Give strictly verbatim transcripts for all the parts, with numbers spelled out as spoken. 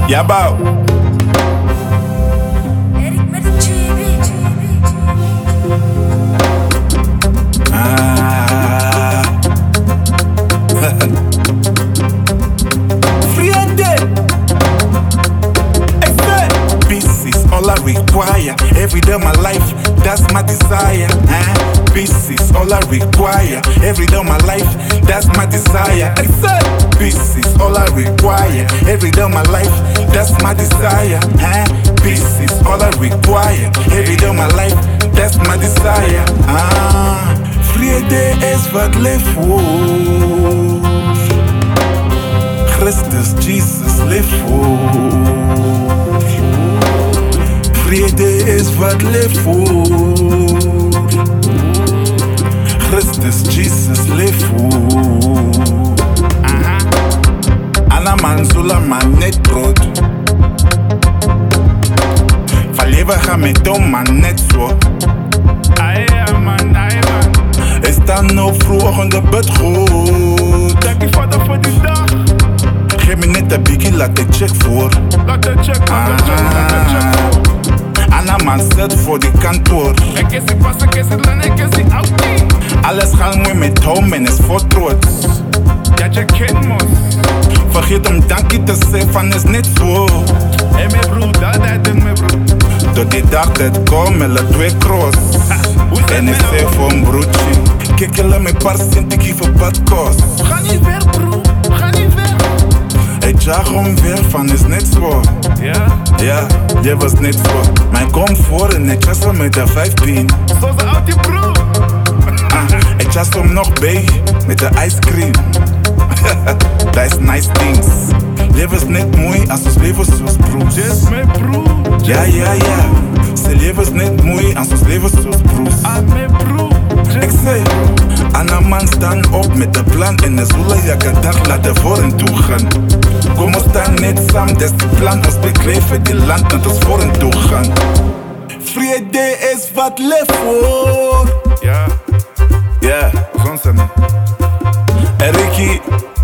Yabao. Eric met de G B. Ah. Friende. Excel. Peace is all I require. Every day of my life, that's my desire. Eh? Peace is all I require. Every day of my life, that's my desire. Excel. Peace is all I require. Every day of my life, that's my desire. Eh? Peace is all I require. Every day of my life, that's my desire. Ah, vrede is wat leef voor. Christus, Jesus leef voor. Vrede is wat leef voor. Christus, Jesus leef voor. Anna man zula man net brood. Van leven gaan met tom man net zo. Aye man, aye man. Is dan op vroeg in de bed goed. Dank je vader voor die dag. Geef me net een biggie, laat ik check voor. Laat de check, laat de check, laat de check. Anna man zet voor die kantoor. Ik is die pas, ik is die lan, ik is die autie. Alles gaan we met home en is voor trots. Ja, je kent mos. Vergeet om dankie te zeggen van is niet zo. Hé mijn broer, dat dat in mijn broer. Tot die dag dat kom, hele twee cross. En ik zeg voor een broodje. Kijk jullie met paar cent, ik geef een badkost. Ga niet ver broer, ga niet ver. Ik jag om weer van is net zo. Ja, Ja, je was net zo. Maar ik kom voor en ik jas met de vijftien. zoals de autie broer. Ah, ik jas hem nog bij met de ice cream. Dat is nice things. Leven is net mooi als ons leven zoals broers. Dit mijn broer. Ja, ja, ja. Ze leven is net mooi als ons leven zoals broers. Ah mijn broer. Ik zei, aan een man staan op met de plan en de zula jaka dag laten voor en toe gaan. Kom ons staan net samen, dat is de plan. Ons bekleven die land dat ons voor en toe gaan. Vrede is wat leef voor. Ja, Ja, zo'n zijn. Erikie.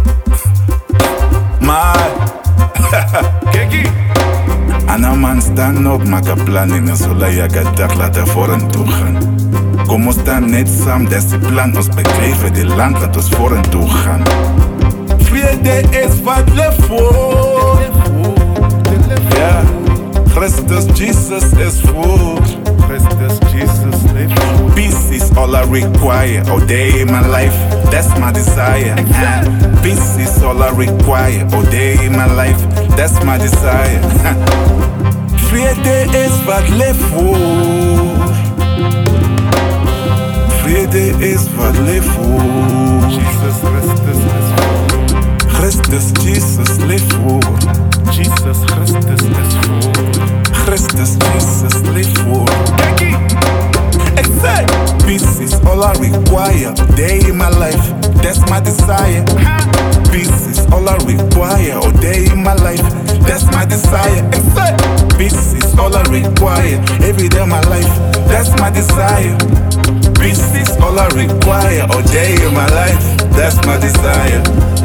Maar, Kijk aan een man staan op, maak een plan en de zula jaka dag laten voor en toe gaan. Kom ons staan net samen, dat is de plan. Ons bekleven die land dat ons voor en toe gaan. Vrede is wat leef voor. Ja, Christus, Jesus is voor. Christus, Jesus, live. Peace is all I require. All day in my life, that's my desire. Uh, peace is all I require. All day in my life, that's my desire. Vrede is wat leef voor. Vrede is wat leef voor. Jesus, Christus is voor. Christus, Jesus leef voor. Jesus, Christus is voor. Christus, Jesus leef voor. Kijk Ik say, peace is all I require. A day in my life, that's my desire. Peace is all I require. A day in my life, that's my desire. I say, peace is all I require. Every day of my life, that's my desire. Peace is all I require. A day in my life, that's my desire.